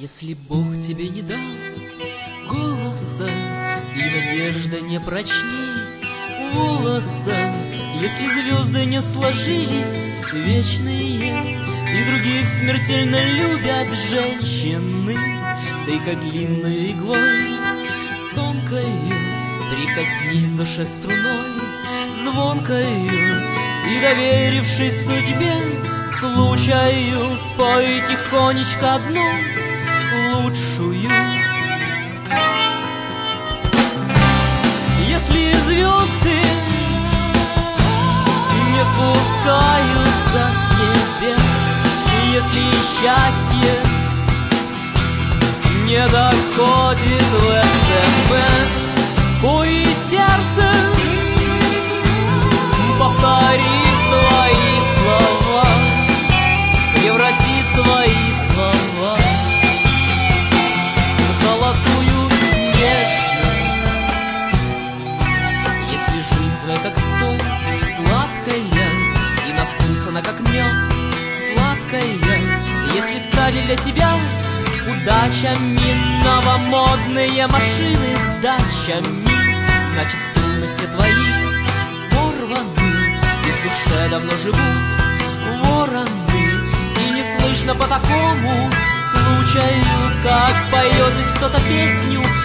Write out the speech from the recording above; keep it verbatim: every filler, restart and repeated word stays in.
Если Бог тебе не дал голоса и надежда не прочней волоса, если звезды не сложились вечные и других смертельно любят женщины, да и как длинной иглой тонкою прикоснись к душе струной звонкою и, доверившись судьбе, случаю, спой тихонечко одну лучшую. Если звезды не спускаются с небес, если счастье не доходит в СМС, спой сердце, повторит твои слова, превратит твои слова в золотую нежность. Если жизнь твоя как стол, гладкая, и на вкус она как мед, сладкая, если стали для тебя удачами новомодные машины с дачами, значит струны все твои порваны, и в душе давно живут вороны, и не слышно по такому случаю, как поет здесь кто-то песню